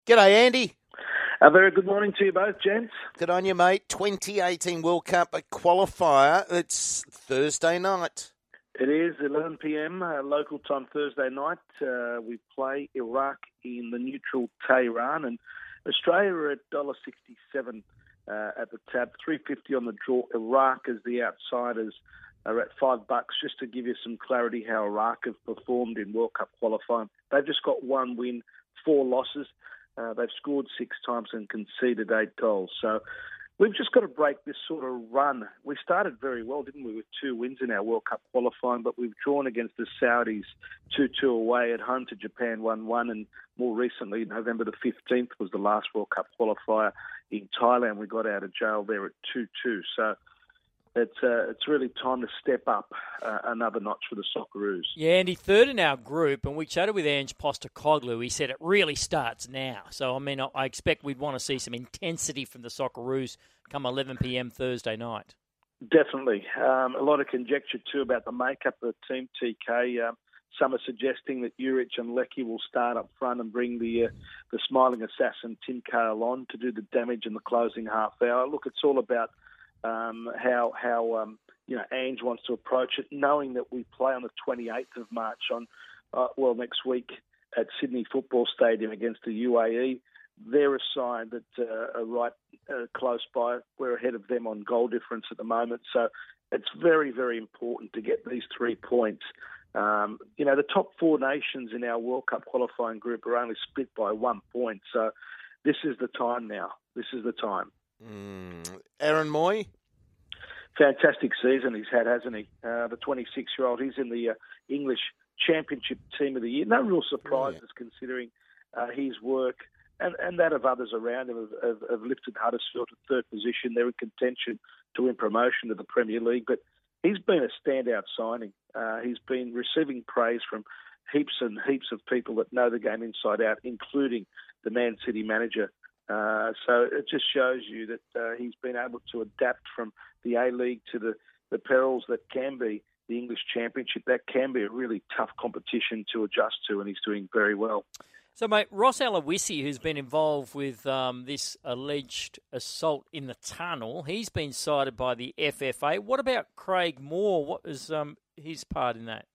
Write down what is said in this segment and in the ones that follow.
G'day, Andy. A very good morning to you both, gents. Good on you, mate. 2018 World Cup qualifier. It's Thursday night. It is 11 p.m. Local time Thursday night. We play Iraq in the neutral Tehran, and Australia are at $1.67 at the tab, $3.50 on the draw. Iraq as the outsiders are at $5. Just to give you some clarity how Iraq have performed in World Cup qualifying. They've just got one win, 4 losses. They've scored 6 times and conceded 8 goals. So we've just got to break this sort of run. We started very well, didn't we, with 2 wins in our World Cup qualifying, but we've drawn against the Saudis 2-2 away, at home to Japan 1-1, and more recently, November the 15th was the last World Cup qualifier in Thailand. We got out of jail there at 2-2. So it's really time to step up another notch for the Socceroos. Yeah, Andy, third in our group, and we chatted with Ange Postecoglou. He said it really starts now. So, I expect we'd want to see some intensity from the Socceroos come 11 p.m. Thursday night. Definitely. A lot of conjecture, too, about the makeup of the team, TK. Some are suggesting that Juric and Leckie will start up front and bring the smiling assassin Tim Cahill on to do the damage in the closing half hour. Look, it's all about how Ange wants to approach it, knowing that we play on the 28th of March next week at Sydney Football Stadium against the UAE. They're a side that are right close by. We're ahead of them on goal difference at the moment, so it's very, very important to get these 3 points. The top 4 nations in our World Cup qualifying group are only split by 1 point, so this is the time now. This is the time. Aaron Mooy? Fantastic season he's had, hasn't he? The 26-year-old, he's in the English Championship Team of the Year. No real surprises considering his work and that of others around him have lifted Huddersfield to 3rd position. They're in contention to win promotion to the Premier League, but he's been a standout signing. He's been receiving praise from heaps and heaps of people that know the game inside out, including the Man City manager. So it just shows you that he's been able to adapt from the A-League to the perils that can be the English Championship. That can be a really tough competition to adjust to, and he's doing very well. So, mate, Ross Aloisi, who's been involved with this alleged assault in the tunnel, he's been cited by the FFA. What about Craig Moore? What is his part in that?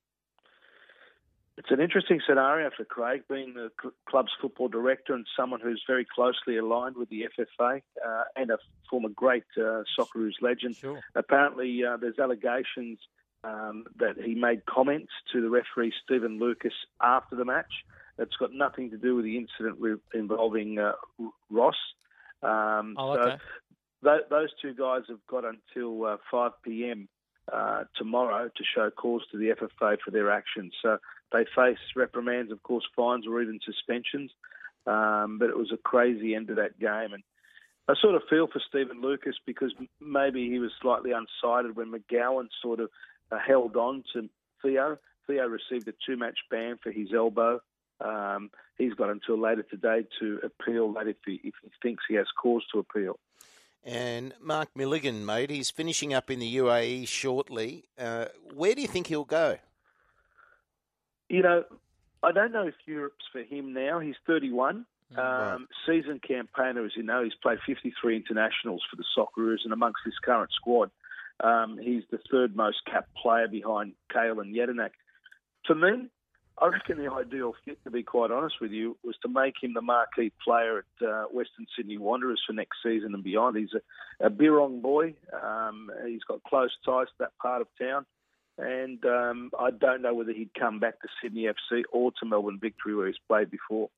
It's an interesting scenario for Craig, being the club's football director and someone who's very closely aligned with the FFA and a former great Socceroos legend. Sure. Apparently, there's allegations that he made comments to the referee, Stephen Lucas, after the match. It's got nothing to do with the incident involving Ross. Okay. So those 2 guys have got until 5 p.m. Tomorrow to show cause to the FFA for their actions. So they face reprimands, of course, fines or even suspensions. But it was a crazy end to that game. And I sort of feel for Stephen Lucas because maybe he was slightly unsighted when McGowan sort of held on to Theo. Theo received a 2-match ban for his elbow. He's got until later today to appeal that if he thinks he has cause to appeal. And Mark Milligan, mate, he's finishing up in the UAE shortly. Where do you think he'll go? I don't know if Europe's for him now. He's 31. Right. Season campaigner, as you know. He's played 53 internationals for the Socceroos, and amongst his current squad, he's the 3rd most capped player behind Cahill and Jedinak. For me, I reckon the ideal fit, to be quite honest with you, was to make him the marquee player at Western Sydney Wanderers for next season and beyond. He's a Birrong boy. He's got close ties to that part of town. And I don't know whether he'd come back to Sydney FC or to Melbourne Victory, where he's played before.